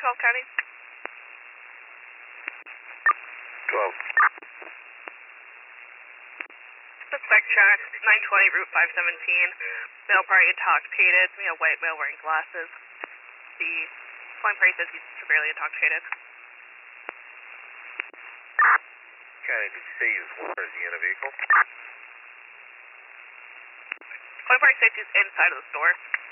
12 County. 12. Suspect track, 920 Route 517. Male party intoxicated, white male wearing glasses. The point party says he's severely intoxicated. County, did you say he was where? Is he in a vehicle? Point party says he's inside of the store.